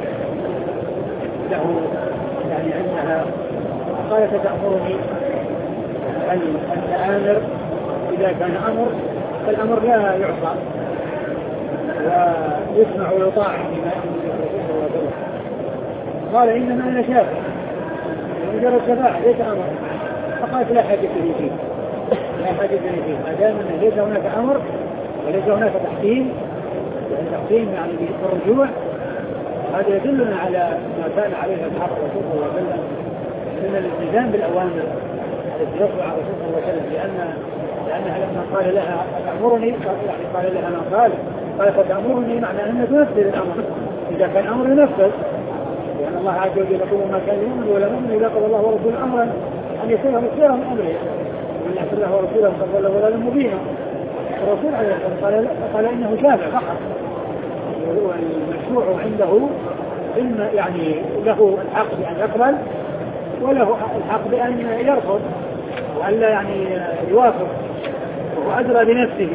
له يعني عندها، قال: فتأمرني أن آمر إذا كان أمر فالأمر لا يعصى ويسمع ويطاع بما أمر الرسول صلى الله عليه وسلم. قال: إنما أنا شافع، مجرد شفاعة ليس أمر. فقالت: لا حاجة لي فيه، لا حاجة لي فيه، ما دام أن ليس هناك أمر وليس هناك تحكيم، يعني تحكيم يعني بالرجوع. هذا يدلنا على ما كان عليه أصحاب الرسول صلى الله عليه وسلم من الالتزام بالأوامر التي يصدر على الرسول صلى الله عليه وسلم، لأن لأنها لما قال لها: أتأمرني، يعني قال لها ما قال قال: فتأمرني، معنى أن تنفذ الأمر. إذا كان أمر ينفذ، لأن الله عز وجل يقول: ما كان يؤمن ولا مؤمن إذا قضى الله ورسوله أمرا أن يكون له خيرا من أمره، ومن يعص الله ورسوله فقد ضل ضلالا مبينا. الرسول عليه الصلاة والسلام قال إنه شافع فقط، والمشروع عنده إما يعني له الحق بأن يقبل وله الحق بأن يرفض وألا يعني يوافق، وهو أدرى بنفسه.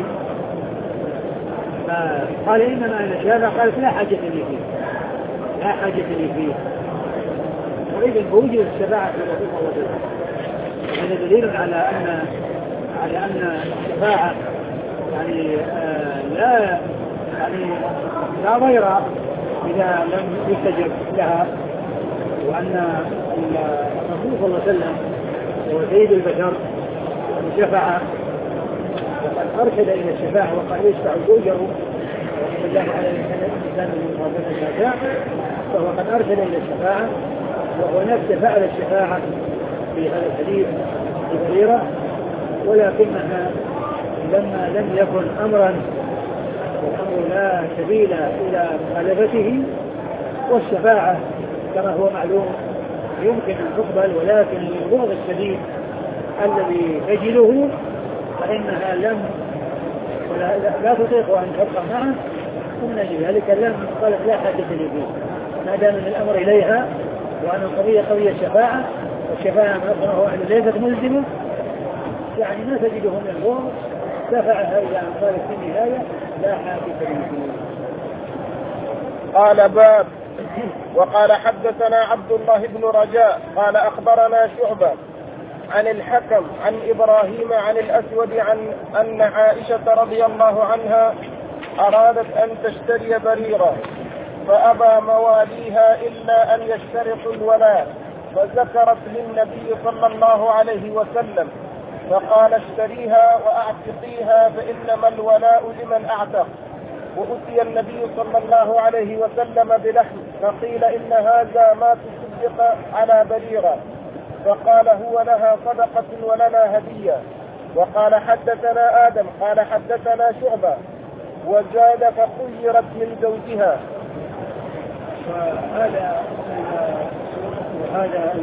فقال: إنما أنا شافع. قالت: لا حاجة لي فيه، لا حاجة لي فيه. وإذن بوجود الشفاعة في الرسول صلى الله عليه وسلم هذا دليل على أن على أن الشفاعة يعني آه لا يعني لا ضير إذا لم يستجب لها، وأن الرسول صلى الله عليه وسلم هو سيد البشر وشفع وقد أرشد إلى الشفاعة وقال: يشفع زوجه وقد الله على الإنسان من مرضى الشفاعة، فهو قد أرشد إلى الشفاعة، وهو نفسه فعل الشفاعة في هذا الحديث ببريرة، ولكنها لما لم يكن أمرا والأمر لا سبيل إلى مخالفته، والشفاعة كما هو معلوم يمكن أن تقبل، ولكن للبغض الشديد الذي تجده فإنها لم ولا لا تطيق أن تبقى معه، ومن أجل ذلك لم قالت: لا حاجة لي فيه، ما دام من الأمر إليها وأن القضية قضية الشفاعة، والشفاعة ما هو ليست ملزمة، يعني ما تجده من البغض، دفعها إلى أن قالت في النهاية: لا حاجة لي فيه. قال: باب. وقال: حدثنا عبد الله بن رجاء قال: أخبرنا شعبة عن الحكم عن إبراهيم عن الأسود عن أن عائشة رضي الله عنها أرادت أن تشتري بريرة، فأبى مواليها إلا أن يشترطوا الولاء، فذكرت للنبي صلى الله عليه وسلم، فقال: اشتريها وأعتقيها فإنما الولاء لمن أعتق. وأتي النبي صلى الله عليه وسلم بلحم، فقيل: إن هذا ما تصدق على بريرة، فقال: هو لها صدقة ولنا هدية. وقال: حدثنا آدم قال: حدثنا شعبة، وزاد: فخيرت من زوجها. وهذا وهذا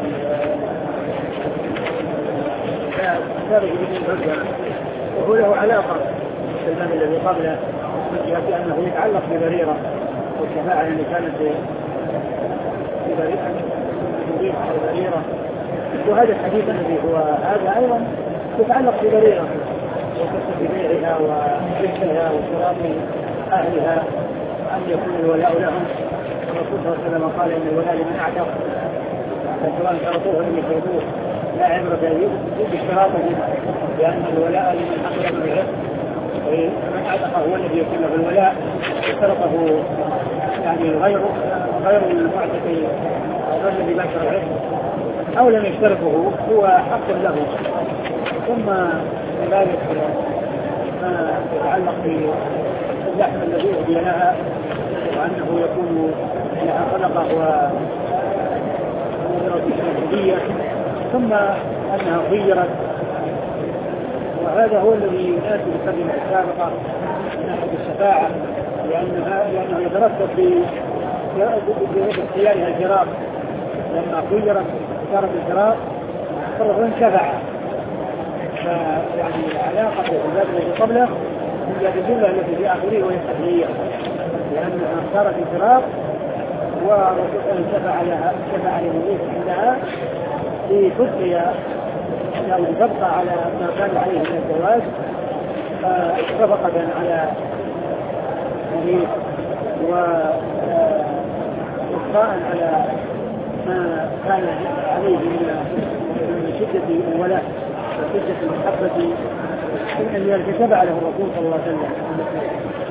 الثالث من البرجة، وهو له علاقة بالباب الذي قبله من جهة أنه يتعلق ببريرة والشفاعة اللي كانت ببريرة بريرة. وهذا الحديث الذي هو هذا أيضا يتعلق ببريرة وقصة بيعها وشركها وشراط أهلها أن يكون الولاء لهم. الرسول صلى الله عليه وسلم قال: إن الولاء لمن أعتق، فسواء شرطوه لم يشرطوه لا عبرة باشتراطه، لأن الولاء لمن أقلم بالعتق، ومن أعتق هو الذي يكون له الولاء، اشترطه يعني غير غير المعتق أو الذي باشر العتق أو لم يشترطه هو حق له. ثم ذلك ما يتعلق باللحم الذي أهدي لها وأنه يكون لها صدقة وهدية ثم أنها خيرت. وهذا هو الذي يناسب الكلمة السابقة من ناحية الشفاعة لأنها لأنه يترتب باختيارها الفراق لما خيرت اختارت الفراق فرضا شفاعة. فيعني علاقة العباد الذي قبله هي الجملة التي في آخره وهي التحلية لأنها اختارت الفراق ورسول شفع لها شفع لمضيف عندها في تبقي أو تبقى على ما كان عليه من الزواج شفقة على مضيف وإبقاء على ما كان عليه من شدة الولاء وشدة المحبة من أن يرتفع له الرسول صلى الله عليه وسلم.